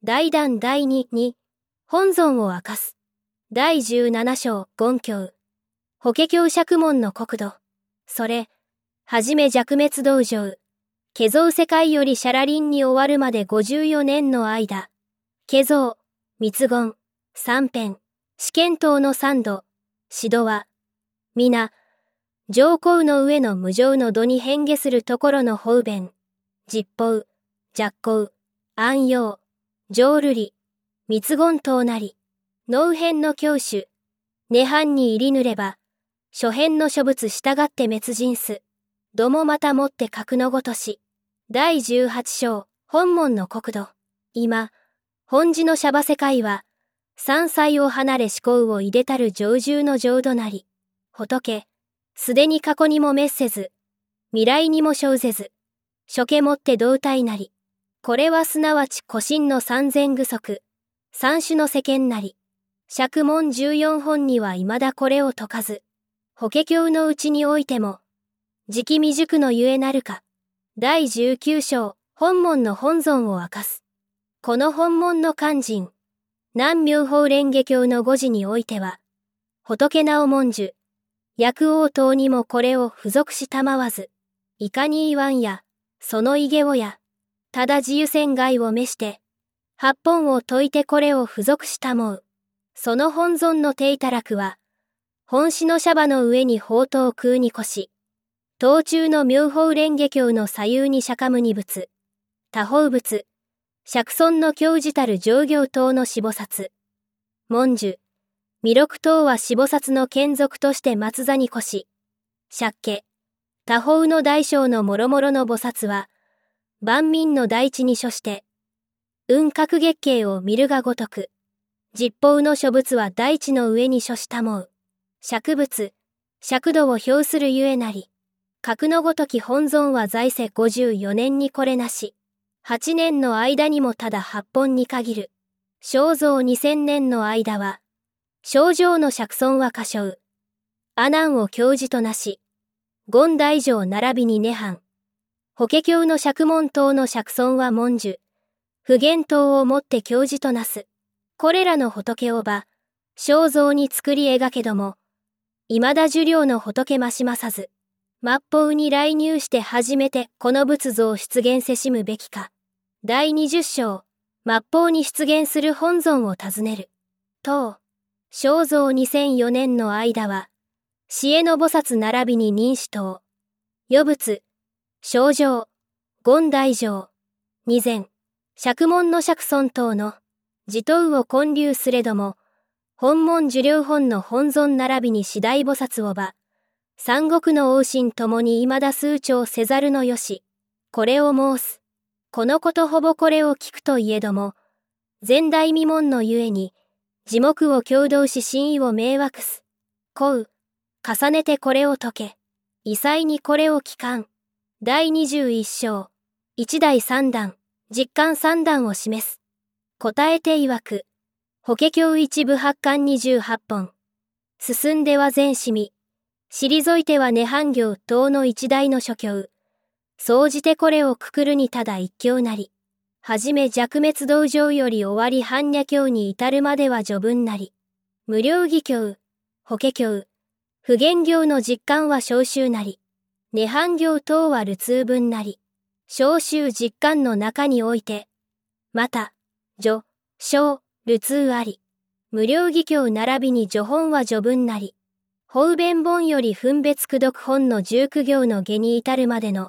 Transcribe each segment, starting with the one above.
大談第2に、本尊を明かす。第17章、言教。法華経釈門の国土。それ、はじめ寂滅道場。化造世界よりシャラリンに終わるまで54年の間。化造、密言、三編、試験等の三度、指導は、皆、上皇の上の無常の度に変化するところの方便、実法、寂光、安養、浄瑠璃、密言等なり、脳辺の教主、涅槃に入りぬれば、諸辺の諸物従って滅尽す。度もまたもって格のごとし。第18章、本門の国土。今、本寺のシャバ世界は、三歳を離れ思考をいでたる上重の浄土なり。仏、すでに過去にも滅せず、未来にも生ぜず、諸家もって同体なり。これはすなわち古神の三千具足、三種の世間なり。釈門14本には未だこれを説かず、法華経のうちにおいても、時期未熟のゆえなるか。第19章、本門の本尊を明かす。この本門の勧進、南妙法蓮華経の語字においては、仏名を文殊、薬王等にもこれを付属したまわず、いかに言わんや、その異げをや、ただ自由船外を召して、八本を説いてこれを付属したもう。その本尊の体たらくは、本師のシャバの上に宝刀空に越し、東中の妙法蓮華経の左右に釈迦牟尼仏、多宝仏、釈尊の教示たる上行等の四菩薩、文殊、弥勒等は四菩薩の眷属として松座に越し、釈家、多宝の大小の諸々の菩薩は、万民の大地に処して、雲閣月経を見るがごとく、実法の諸仏は大地の上に処したもう。釈仏、釈度を表するゆえなり。格のごとき本尊は在世54年にこれなし。8年の間にもただ8本に限る。正造2000年の間は、正常の釈尊は歌唱。阿難を教示となし。権大乗並びに涅槃。法華経の釈門等の釈尊は文殊。普賢等をもって教示となす。これらの仏をば、正像に作り描けども、未だ寿量の仏ましまさず、末法に来入して初めてこの仏像を出現せしむべきか。第20章、末法に出現する本尊を尋ねる。当、正像2004年の間は、死への菩薩並びに忍子等、余仏、正常、権大乗、二前、釈門の釈尊等の、自頭を建立すれども、本門受領本の本尊並びに四大菩薩をば、三国の王神ともに未だ数聴せざるのよし、これを申す。このことほぼこれを聞くといえども、前代未聞のゆえに、耳目を共同し真意を迷惑す。こう、重ねてこれを解け、異彩にこれを聞かん。第21章、一代三段、実感三段を示す。答えて曰く、法華経一部八巻28本。進んでは全しみ、退いては涅槃行等の一代の諸教。総じてこれをくくるにただ一教なり。はじめ寂滅道場より終わり般若経に至るまでは序文なり。無量義経、法華経、普賢行の実感は小集なり。涅槃行等は流通文なり。小集実感の中において、また、序、小、流通あり。無量義経並びに序本は序文なり。方便本より分別句読本の19行の下に至るまでの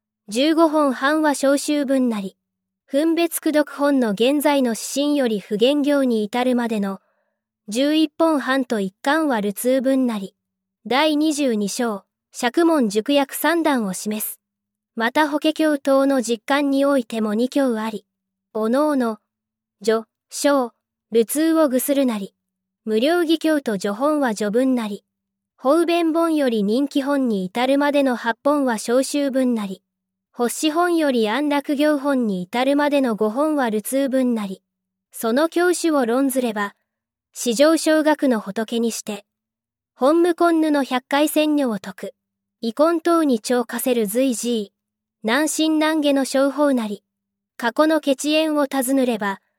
15本半は小集文なり。分別句読本の現在の指針より普賢行に至るまでの11本半と一巻は流通文なり。第22章、釈門熟訳三段を示す。また法華経等の実感においても2教あり。おのおの、序、小、流通を具するなり。無量義経と序本は序文なり。方便本より人気本に至るまでの8本は小集文なり。発本より安楽行本に至るまでの5本は流通文なり。その教主を論ずれば、至上小学の仏にして、本無根ぬの百回千女を説く。遺根等に聴かせる随時意。難心難下の商法なり。過去の血縁を尋ねれば、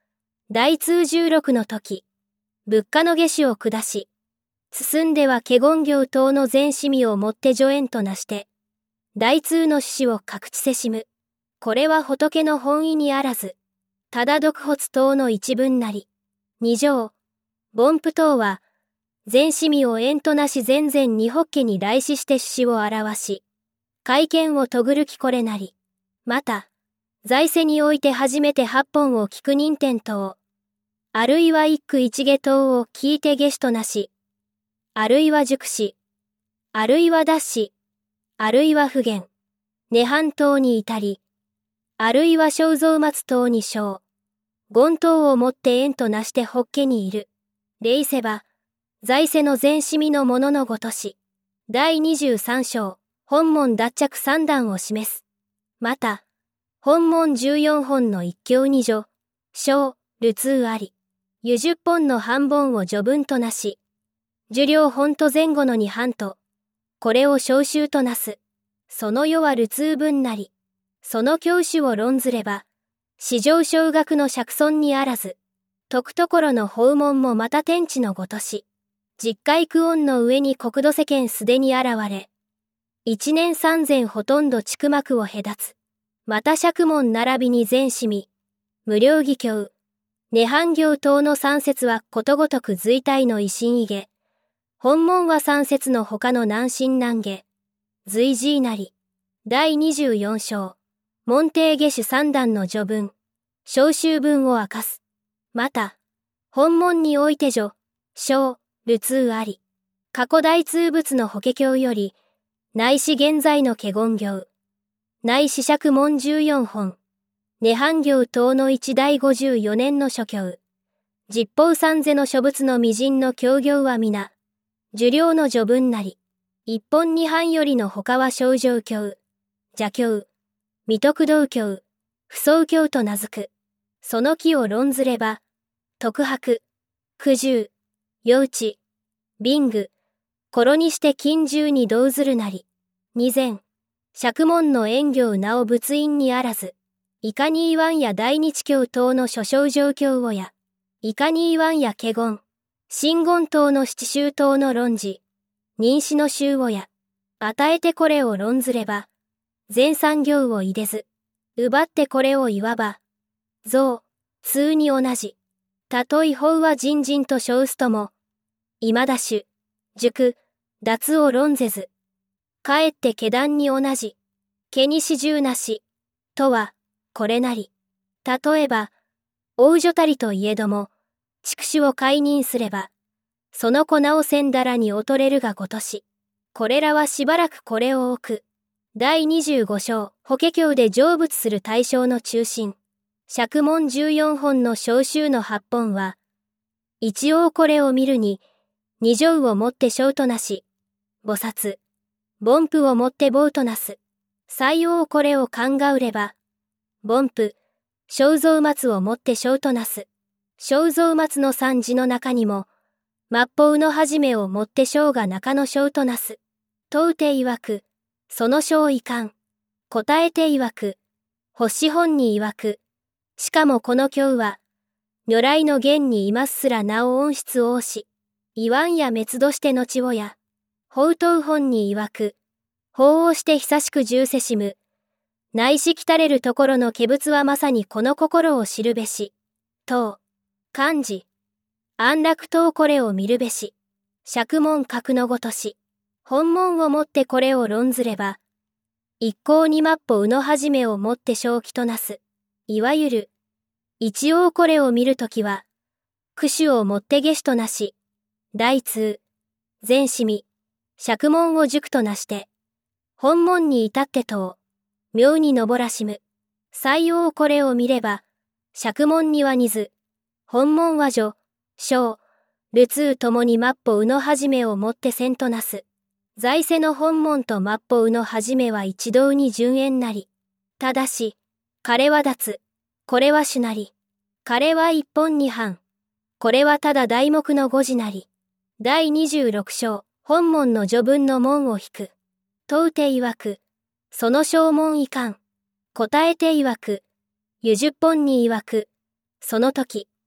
第通16の時、物価の下手を下し、進んでは華厳行等の全市民をもって助縁となして、大通の趣旨を各地せしむ。これは仏の本意にあらず、ただ独発等の一文なり。二条、凡夫等は、全市民を縁となし全然に法華に来死して趣旨を表し、会見をとぐるきこれなり。また、在世において初めて八本を聞く人天等、あるいは一句一下等を聞いて下手となし、あるいは熟し、あるいは脱し、あるいは不言、涅槃等に至り、あるいは正蔵末等に生、言等をもって縁となして法華にいる。礼せば、在世の全市民のもののごとし、第23章、本門脱着三段を示す。また、本門14本の一教二助、小、流通あり、湯10本の半本を序文となし、受領本と前後の二半と、これを召集となす。その世は流通分なり、その教主を論ずれば、史上小学の釈尊にあらず、解くところの訪問もまた天地のごとし、実界苦音の上に国土世間すでに現れ、一年三千ほとんど地区幕を隔つ。また釈門並びに全市民、無料義教、涅槃行等の三節はことごとく随体の維新異下、本門は三節の他の南進南下、随時なり、第24章、門弟下手三段の序文、召集文を明かす。また、本門において序、小、流通あり、過去大通仏の法華経より、内し現在の華厳行、内四釈門14本、涅槃行等の一第54年の諸教、実法三世の諸仏の未人の教行は皆、受領の序文なり、一本二半よりの他は正常教、邪教、未徳道教、不相教と名付く。その木を論ずれば、徳白、苦渋、幼稚、貧具、頃にして近従に同ずるなり、二前、釈門の縁行なお仏院にあらず、いかに言わんや大日教等の諸正状況をや、いかに言わんや華厳、真言等の七宗等の論じ、認死の宗をや、与えてこれを論ずれば、全産業を入れず、奪ってこれを言わば、像、通に同じ、たとえ法は人人と称すとも、今だ種、塾、脱を論ぜず、かえって下段に同じ、毛に始終なし、とは、これなり。例えば、王女たりといえども、畜種を解任すれば、その粉をせんだらに劣れるがごとし、これらはしばらくこれを置く。第25章、法華経で成仏する対象の中心。釈門14本の召集の8本は、一応これを見るに、二乗をもって小となし、菩薩、凡夫をもって棒となす。採用これを考うれば、凡夫、正蔵末をもって小となす。正蔵末の三字の中にも、末法の始めをもって小が中の小となす。問うて曰く、その小いかん。答えて曰く、星本に曰く、しかもこの経は、如来の言にいますすらなお音質を押し、言わんや滅度して後をや、法答本に曰く、法をして久しく重せしむ。内しきたれるところの化物はまさにこの心を知るべし。等、漢字、安楽等これを見るべし。釈門格のごとし。本門をもってこれを論ずれば、一向に末法の始めをもって正気となす。いわゆる、一応これを見るときは、苦種をもって下手となし、大通、全死味、釈門を塾となして、本門に至ってと妙に登らしむ。採用これを見れば、釈門には似ず、本門は序、小、流通ともに末法の始めをもってせんとなす。在世の本門と末法の始めは一同に順縁なり。ただし、彼は脱、これは主なり。彼は一本二半。これはただ題目の語字なり。第26章、本門の序文の門を引く。問うて曰く、その小門いかん。答えて曰く、湯十本に曰く、その時、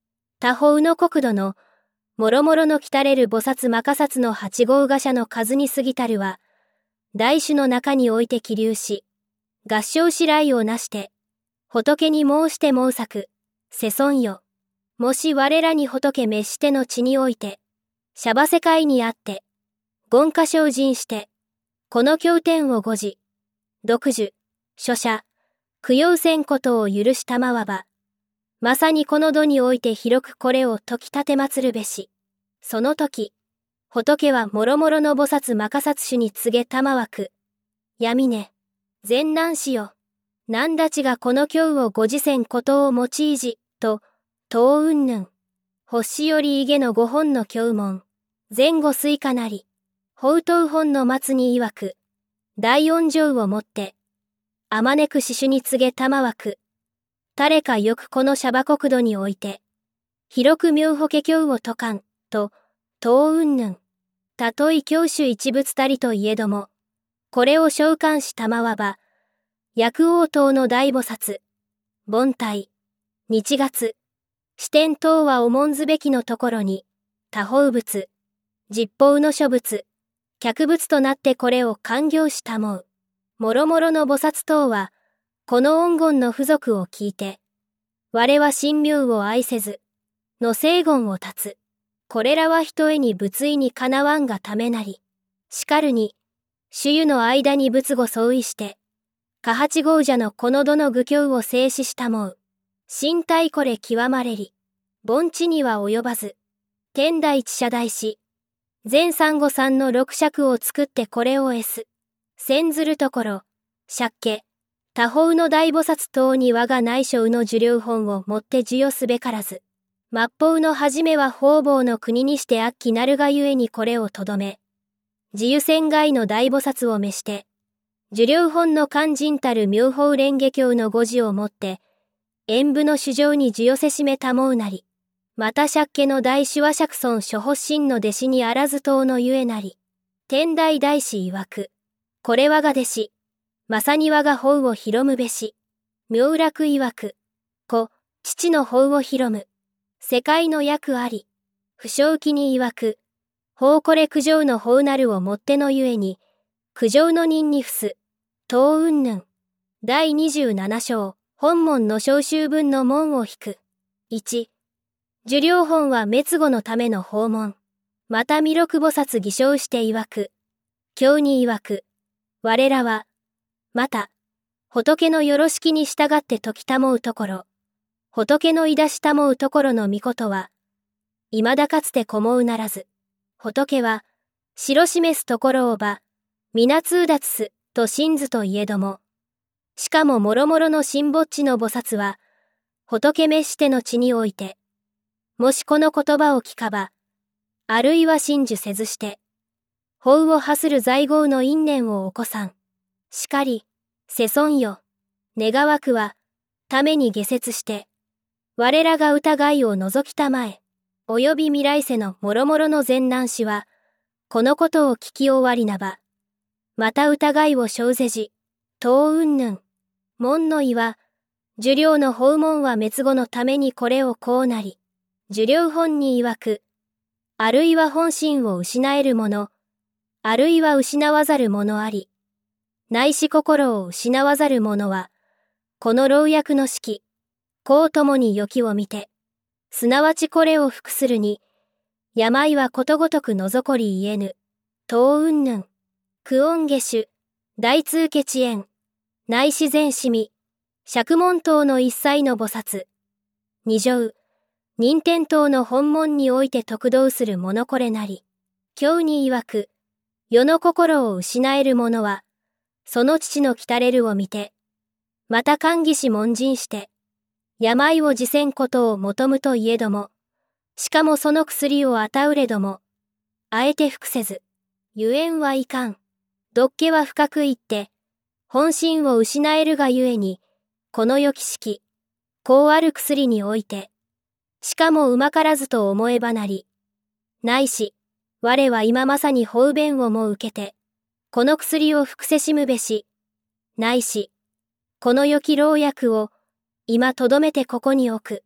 他方の国土の、もろもろの来たれる菩薩摩訶薩の八号画者の数に過ぎたるは、大種の中において起立し、合唱し来をなして、仏に申して申さく、世尊よ。もし我らに仏滅しての地において、シャバ世界にあって、言歌精進して、この経典を誤字、読受、書写、供養せんことを許したまわば、まさにこの土において広くこれを説き立て祭るべし。その時、仏はもろもろの菩薩摩訶薩種に告げたまわく。闇ね、善男子よ。なんだちがこの経をご自せことを用いじ、と、当云々。星よりいげの五本の経文。前後水かなり。法頭本の末に曰く。第四条をもって。あまねく死種に告げたまわく。誰かよくこのシャバ国土において。広く妙法華経を説かん、と、当云々。たとえ教主一仏たりといえども。これを召喚したまわば。薬王等の大菩薩。凡体。日月。視点等は重んずべきのところに。他方仏。実法の諸仏。客仏となってこれを勧行したもう。もろもろの菩薩等は。この音言の付属を聞いて。我は神明を愛せず。の聖言を立つ。これらは人へに仏意にかなわんがためなり。しかるに。主湯の間に仏語相違して。下八号者のこの度の愚教を静止したもう。身体これ極まれり。凡地には及ばず。天台地社大師。全三五三の六尺を作ってこれを得す。先ずるところ。借家。他方の大菩薩等に我が内省の受領本をもって授与すべからず。末法の初めは方々の国にして悪鬼なるがゆえにこれをとどめ。自由船外の大菩薩を召して。受領本の肝心たる妙法蓮華経の語字をもって、演武の主上に授与せしめたもうなり、また借家の大師和釈尊諸発心の弟子にあらず等のゆえなり、天台大師曰く、これ我が弟子、まさに我が法を広むべし、妙楽曰く、父の法を広む、世界の役あり、不正気に曰く、法これ苦情の法なるをもってのゆえに、苦情の人に伏す、当云々。第27章、本門の召集分の門を引く。1。受領本は滅後のための訪問。また弥勒菩薩偽証して曰く。経に曰く。我らは、また、仏のよろしきに従って説きたもうところ。仏のいだしたもうところの御事は、未だかつてこもうならず。仏は、白示すところをば、皆通達す。と真図といえども、しかももろもろの神仏地の菩薩は、仏滅しての地において、もしこの言葉を聞かば、あるいは真受せずして、法を発する在業の因縁を起こさん。しかり、世尊よ、願わくは、ために下説して、我らが疑いを除きたまえ、および未来世のもろもろの善男子は、このことを聞き終わりなば、また疑いを生ぜじ、当云々。門の意は、受領の訪問は滅後のためにこれをこうなり、受領本に曰く、あるいは本心を失えるもの、あるいは失わざるものあり、ないし心を失わざるものは、この老若の式、こうともに良きを見て、すなわちこれを服するに、病はことごとくのぞこり言えぬ、当云々。苦音下手、大通家遅延、内自然しみ、釈門等の一切の菩薩。二乗、任天等の本門において得道する者これなり。経に曰く、世の心を失える者は、その父の来たれるを見て、また歓喜し門人して、病を辞せんことを求むといえども、しかもその薬を与うれども、あえて服せず、ゆえんはいかん。どっけは深く言って、本心を失えるがゆえに、この良き式、こうある薬において、しかもうまからずと思えばなり、ないし、我は今まさに方便をも受けて、この薬を服せしむべし、ないし、この良き老薬を、今とどめてここに置く、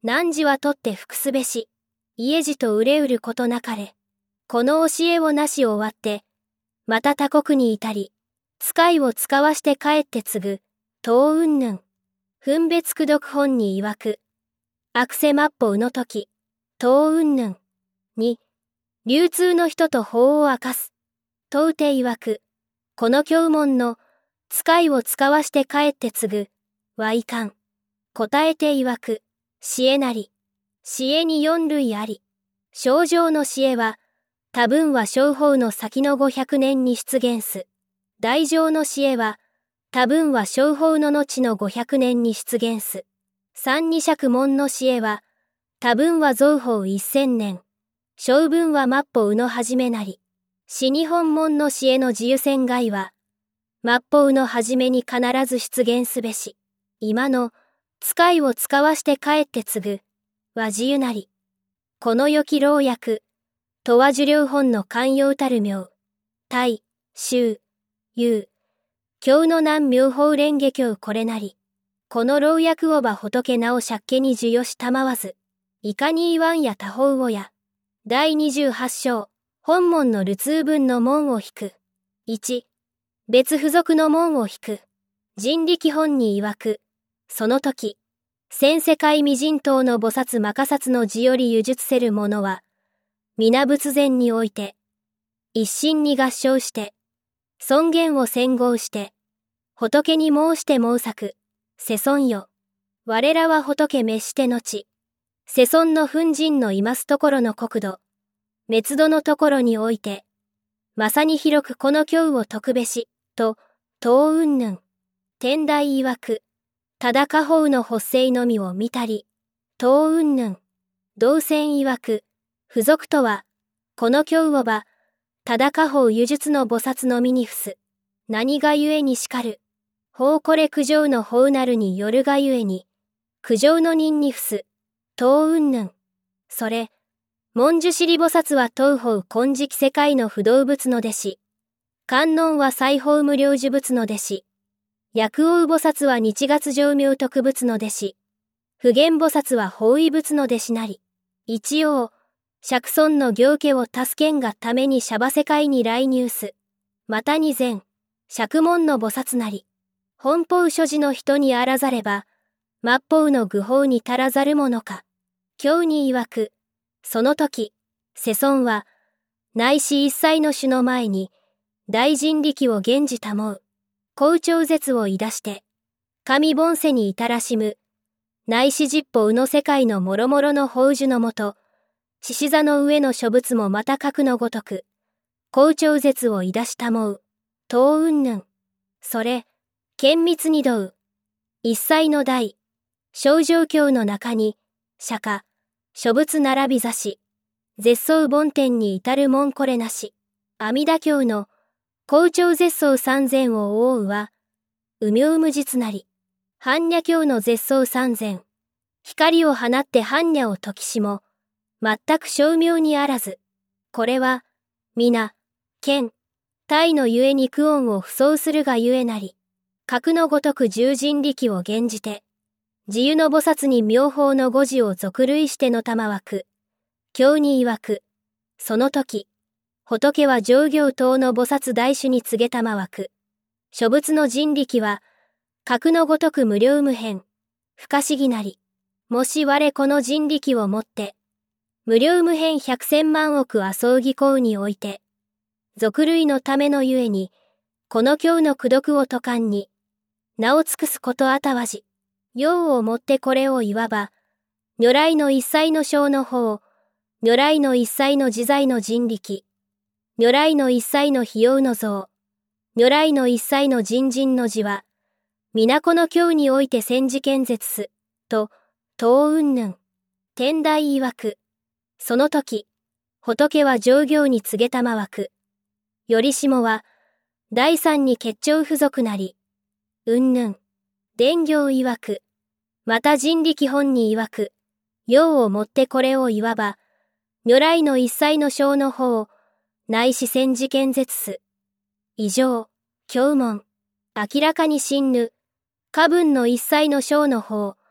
汝は取って服すべし、家路と憂うることなかれ。この教えをなし終わって、また他国に至り、使いを使わして帰って継ぐ、等云々。分別苦読本に曰く、悪せ末法の時、等云々。に、流通の人と法を明かす。問うて曰く、この教門の、使いを使わして帰って継ぐ、はいかん。答えて曰く、知恵なり。知恵に四類あり。正常の知恵は、多分は正法の先の500年に出現す。大乗の知恵は、多分は正法の後の500年に出現す。三二釈門の知恵は、多分は造法1000年。小分は末法の始めなり。四日本門の知恵の自由線外は、末法の始めに必ず出現すべし。今の、使いを使わして帰って継ぐ、は自由なり。この良き老訳、とは受領本の寛容たる名。大、宗、有。経の南妙法蓮華経これなり。この老訳をば仏なお借家に授与したまわず。いかに言わんや他法をや。第28章、本門の流通分の門を引く。1、別付属の門を引く。人力本に曰く、その時、千世界未人等の菩薩摩訶薩の字より輸術せる者は、皆仏前において、一心に合唱して、尊厳を宣号して、仏に申して申さく、世尊よ。我らは仏滅して後、世尊の粉塵のいますところの国土、滅度のところにおいて、まさに広くこの教を説べし、と、等云々。天台曰く、ただ家宝の発生のみを見たり、等云々。道宣曰く、付属とは、この教をば、ただ家宝輸術の菩薩のみに伏す。何がゆえにしかる。法これ苦情の法なるによるがゆえに、苦情の人に伏す。等云々。それ、文殊師利菩薩は当法金色世界の不動仏の弟子。観音は西方無量寿仏の弟子。薬王菩薩は日月上妙徳仏の弟子。普賢菩薩は法衣仏の弟子なり。一応、釈尊の行家を助けんがためにシャバ世界に来入す。またに前、釈門の菩薩なり。本法所持の人にあらざれば、末法の愚法に足らざるものか。経に曰く、その時、世尊は、内視一切の種の前に、大人力を現じたもう。好調絶をいだして、神凡世に至らしむ、内視十法の世界のもろもろの宝珠のもと、獅子座の上の諸仏もまた格のごとく、好調絶をいだしたもう。等云々。それ、厳密にどう。一切の大、小状況の中に、釈迦、諸仏並び座し、絶相梵天に至るもんこれなし。阿弥陀経の、好調絶相三千を覆うは、無明無実なり。般若経の絶相三千。光を放って般若を解きしも、全く称名にあらず。これは、皆、見、体のゆえに苦音を不相するがゆえなり。格のごとく十人力を現じて、自由の菩薩に妙法の語字を俗類しての玉枠。経に曰く、その時、仏は上行等の菩薩大種に告げたまわく。諸仏の人力は、格のごとく無量無辺、不可思議なり。もし我この人力をもって、無量無辺百千万億阿僧義行において、俗類のためのゆえに、この経の功徳を説かんに、名を尽くすことあたわじ。用をもってこれをいわば、如来の一切の小の方、如来の一切の自在の人力、如来の一切の費用の像、如来の一切の人人の字は、皆この経において戦時見絶す、と、等云々。天台曰く、その時、仏は上行に告げたまわく。よりしもは、第三に結徴付属なり。云々。伝行曰く。また人力本に曰く。用をもってこれをいわば、如来の一切の小の方、ないし戦時見絶す。以上、経文。明らかに真ぬ。過分の一切の小の方、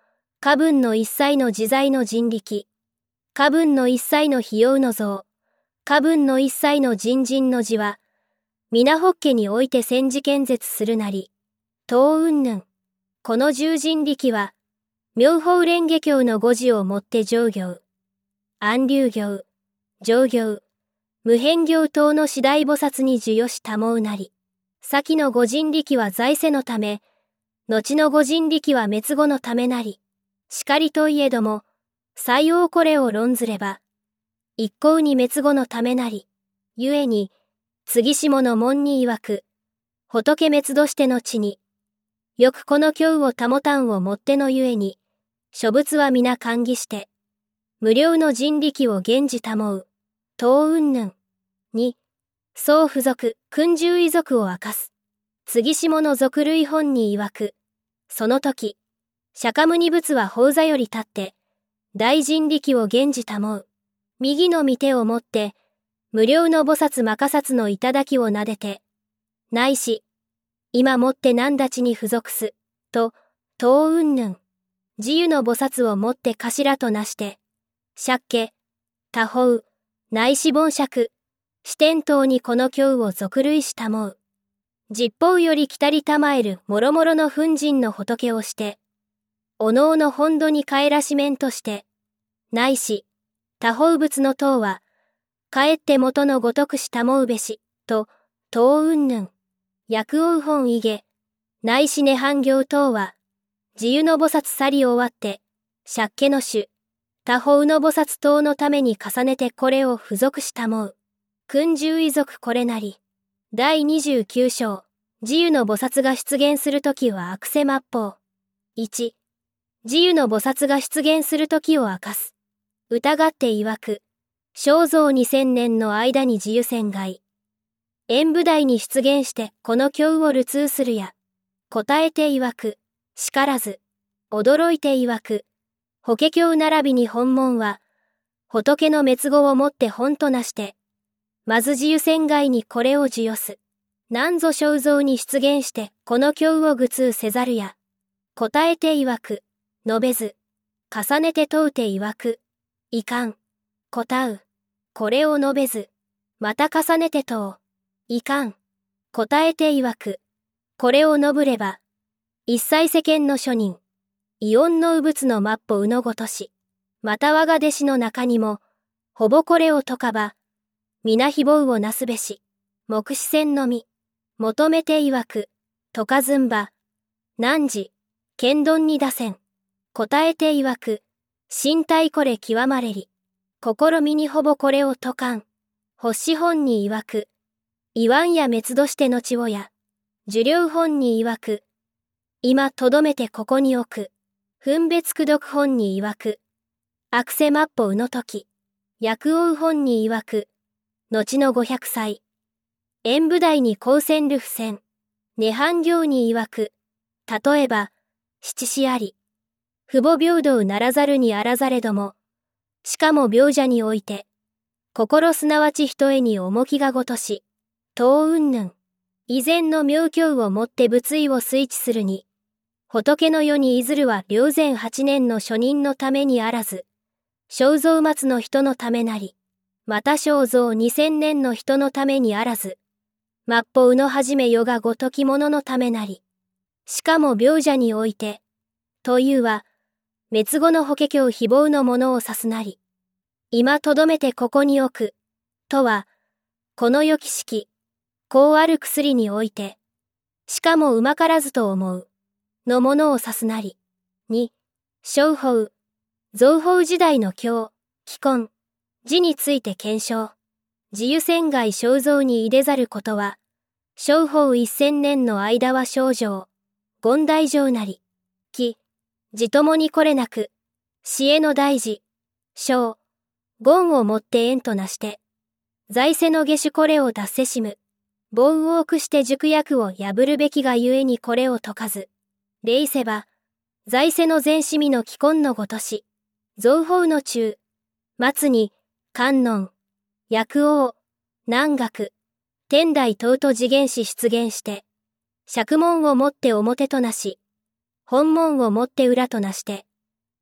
下分の一切の自在の人力、下分の一切の費用の像、下分の一切の人人の字は、皆法華において戦時建絶するなり、等云々。この十人力は、妙法蓮華経の語字をもって上行、安流行、上行、無変行等の四大菩薩に授与し賜うなり、先の五人力は在世のため、後の五人力は滅後のためなり、しかりといえども、採用これを論ずれば、一向に滅後のためなり、ゆえに、次下の門に曰く、仏滅度しての地に、よくこの教を保たんをもってのゆえに、諸仏は皆歓喜して、無料の人力を現時賜う、等云々。に、総付属、訓従遺族を明かす。次下の俗類本に曰く、その時、釈迦牟尼仏は法座より立って、大人力を現時賜う。右の御手を持って、無料の菩薩摩訶薩の頂を撫でて、ないし、今もって何立ちに付属す、と、等云々。自由の菩薩をもって頭となして、釈家、他方、ないし凡釈、四天等にこの経を俗類し賜う。十方より来たりたまえるもろもろの粉塵の仏をして、おのおの本土に帰らしめんとして、ないし、他方仏の塔は、帰って元のごとくし賜うべし、と、等云々。薬王本異下、ないし涅槃行等は、自由の菩薩去り終わって、釈家の種、他方の菩薩等のために重ねてこれを付属し賜う。訓従遺族これなり。第29章、自由の菩薩が出現するときは悪世末法。1、自由の菩薩が出現するときを明かす。疑って曰く、正造2000年の間に自由船外。演武台に出現してこの経を流通するや。答えて曰く、しからず。驚いて曰く、法華経並びに本門は、仏の滅後をもって本となして、まず自由船外にこれを授与す。なんぞ正造に出現してこの経を愚通せざるや。答えて曰く、述べず。重ねて問うて曰く、いかん。答う。これを述べず。また重ねて問う。いかん。答えて曰く、これを述ぶれば、一切世間の諸人、異音の右仏の末法うのごとし、また我が弟子の中にも、ほぼこれを解かば、皆非暴をなすべし、目視線のみ、求めて曰く、解かずんば、汝、剣丼に出せん。答えて曰く、身体これ極まれり、試みにほぼこれを解かん。星本に曰く、言わんや滅度してのちをや、受領本に曰く、今とどめてここに置く。分別苦読本に曰く、悪世末法うの時、薬王本に曰く、後の500歳。演武台に光線る不戦。涅槃行に曰く、例えば、七死あり。父母平等ならざるにあらざれども、しかも病者において、心すなわち人へに重きがごとし、等云々。以前の妙教をもって仏意を推知するに、仏の世にいずるは霊前8年の諸人のためにあらず、正造末の人のためなり、また正造2000年の人のためにあらず、末法うのはじめ世がごとき者のためなり、しかも病者において、というは、滅後の法華経非暴のものを指すなり、今とどめてここに置く、とは、この良き式、こうある薬において、しかもうまからずと思う、のものを指すなり。2、正法、造法時代の経、既根、字について検証。自由船外正造に入れざることは、正法1000年の間は正常、権大乗なり。き、字ともにこれなく、死への大事、正、権をもって縁となして、在世の下手これを達せしむ。棒を置くして熟薬を破るべきがゆえにこれを解かず。礼せば、在世の前死味の既根のごとし、造法の中、末に、観音、薬王、南学、天台等と次元し出現して、釈門をもって表となし、本門をもって裏となして、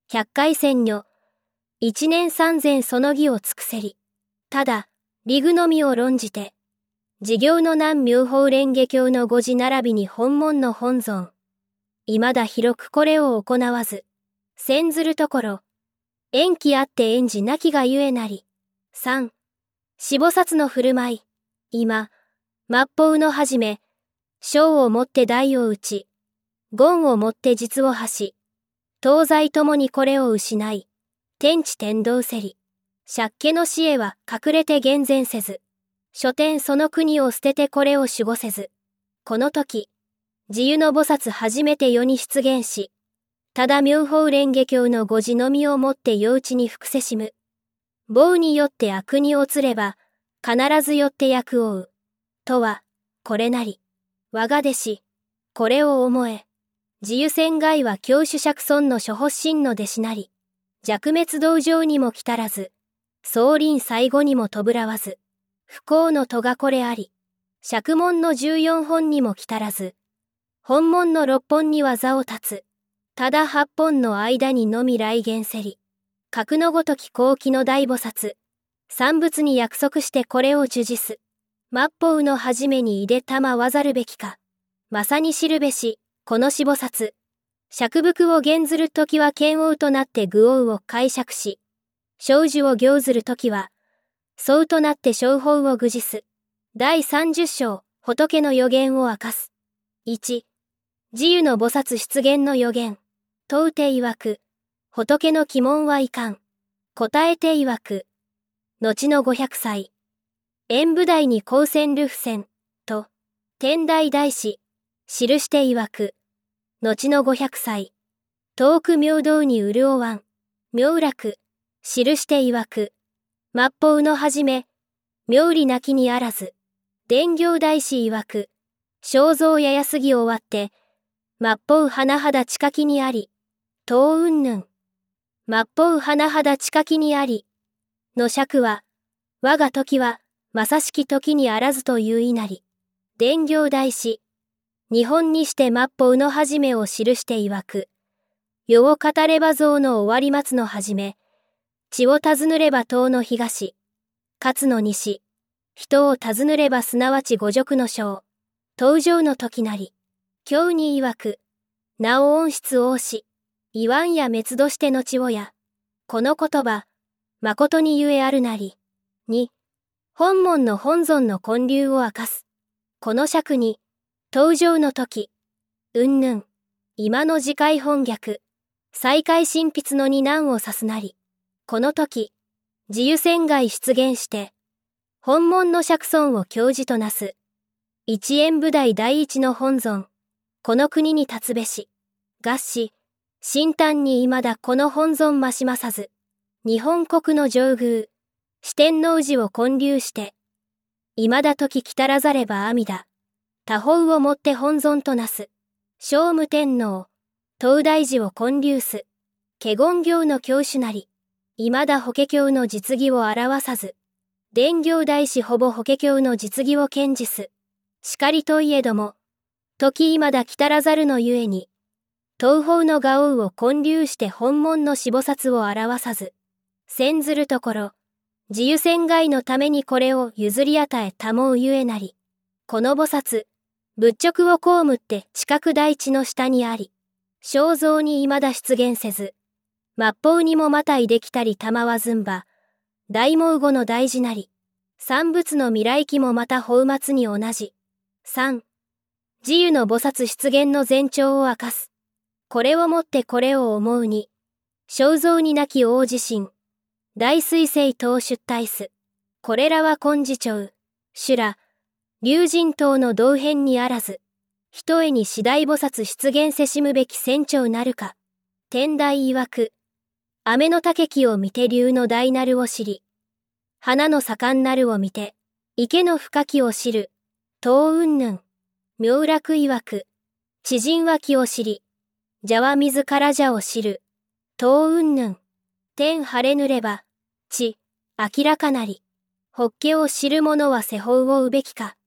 百回千女、一年三千その義を尽くせり。ただ、理具のみを論じて、事業の南妙法蓮華経の語字並びに本門の本尊。未だ広くこれを行わず、先ずるところ、縁起あって縁じなきがゆえなり。三、四菩薩の振る舞い。今、末法のはじめ、小をもって大を打ち、言をもって実を発し、東西ともにこれを失い、天地天道せり。借家の死へは隠れて厳然せず、書店その国を捨ててこれを守護せず、この時、自由の菩薩初めて世に出現し、ただ妙法蓮華経の語字のみをもって世打ちに伏せしむ。棒によって悪に落つれば、必ずよって役を負う。とは、これなり。我が弟子、これを思え。自由仙外は教主釈尊の諸発心の弟子なり。弱滅道場にも来たらず、宗林最後にもとぶらわず、不幸の戸がこれあり。釈門の14本にも来たらず、本門の6本には座を立つ。ただ8本の間にのみ来現せり。格のごとき後期の大菩薩。三仏に約束してこれを授事す。末法のはじめにいでたまわざるべきか。まさに知るべし、この四菩薩。釈仏を減ずるときは剣王となって愚王を解釈し、生寿を行ずるときは、僧となって正法を具示す。第30章、仏の予言を明かす。1、自由の菩薩出現の予言。問うて曰く、仏の鬼門はいかん。答えて曰く、後の500歳。演武大に光線流布線、と、天台大師、記して曰く、後の500歳。遠く明道に潤わん。妙楽、記して曰く、末法のはじめ、妙理なきにあらず。伝行大師曰く、正蔵ややすぎ終わって、末法甚だ近きにあり。東云々。末法甚だ近きにあり。の釈は、我が時は、まさしき時にあらずといういなり。伝行大師。日本にして末法のはじめを記して曰く。世を語れば像の終わり末のはじめ。地を尋ねれば東の東。勝の西。人を尋ねればすなわち五辱の章。登場の時なり。経に曰く。なお音質王子。言わんや滅度しての地をや。この言葉。誠にゆえあるなり。2、本門の本尊の建立を明かす。この尺に、登場の時、云々、今の次回本逆、再開神筆の二難を指すなり。この時、自由仙外出現して、本門の釈尊を教授となす。一円武大第一の本尊、この国に立つべし。合し、神誕に未だこの本尊増しまさず。日本国の上宮、四天王寺を建立して、未だ時来たらざれば阿弥陀、他方をもって本尊となす。聖武天皇、東大寺を建立す。華厳行の教主なり、未だ法華経の実義を表さず、伝行大師ほぼ法華経の実義を堅持す。しかりといえども、時未だ来たらざるのゆえに、東方の雅王を建立して本門の四菩薩を表さず、先ずるところ、自由仙外のためにこれを譲り与えたもうゆえなり。この菩薩、仏直を被って近く大地の下にあり、正像に未だ出現せず、末法にもまたいできたりたまわずんば、大毛後の大事なり、三仏の未来期もまた法末に同じ。三、自由の菩薩出現の前兆を明かす。これをもってこれを思うに、正像になき大地震、大水星等出退す。これらは根治長、修羅、龍神等の同変にあらず、ひとえに四大菩薩出現せしむべき船長なるか。天台曰く、雨の竹木を見て龍の大なるを知り、花の盛んなるを見て、池の深きを知る。東雲々、妙楽曰く、知人は気を知り、蛇は自ら蛇を知る。東雲々、天晴れぬれば、地、明らかなり。法華を知る者は世法をうべきか。